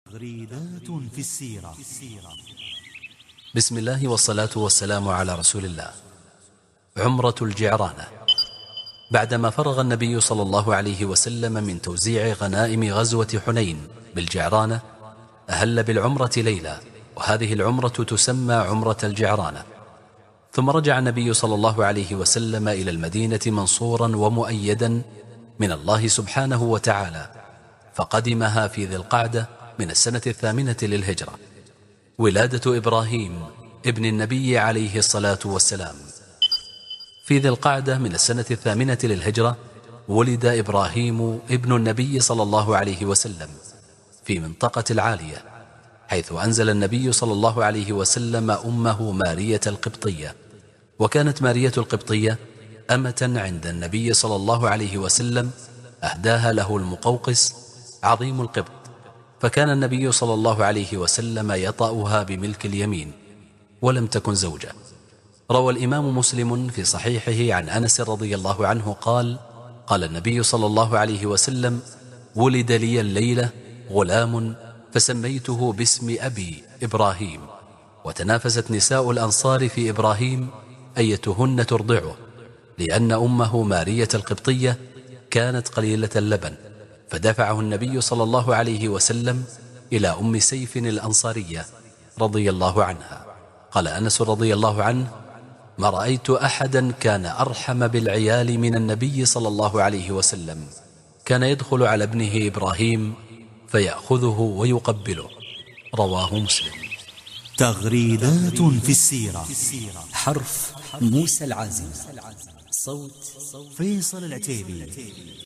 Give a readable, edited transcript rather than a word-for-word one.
تغريدات في السيرة. بسم الله والصلاة والسلام على رسول الله. عمرة الجعرانة. بعدما فرغ النبي صلى الله عليه وسلم من توزيع غنائم غزوة حنين بالجعرانة، أهل بالعمرة ليلة، وهذه العمرة تسمى عمرة الجعرانة. ثم رجع النبي صلى الله عليه وسلم إلى المدينة منصورا ومؤيدا من الله سبحانه وتعالى، فقدمها في ذي القعدة من السنة 8 للهجرة، ولادة إبراهيم ابن النبي عليه الصلاة والسلام. في ذي القعدة من السنة 8 للهجرة ولد إبراهيم ابن النبي صلى الله عليه وسلم في منطقة العالية، حيث أنزل النبي صلى الله عليه وسلم أمه مارية القبطية. وكانت مارية القبطية أمة عند النبي صلى الله عليه وسلم أهداها له المقوقس عظيم القبط، فكان النبي صلى الله عليه وسلم يطأها بملك اليمين، ولم تكن زوجة. روى الإمام مسلم في صحيحه عن أنس رضي الله عنه قال: قال النبي صلى الله عليه وسلم: ولد لي الليلة غلام فسميته باسم أبي إبراهيم. وتنافست نساء الأنصار في إبراهيم أيتهن ترضعه، لأن أمه مارية القبطية كانت قليلة اللبن، فدفعه النبي صلى الله عليه وسلم إلى أم سيف الأنصارية رضي الله عنها. قال أنس رضي الله عنه: ما رأيت أحدا كان أرحم بالعيال من النبي صلى الله عليه وسلم، كان يدخل على ابنه إبراهيم فيأخذه ويقبله. رواه مسلم. تغريدات في السيرة. حرف موسى العازم، صوت فيصل العتيبي.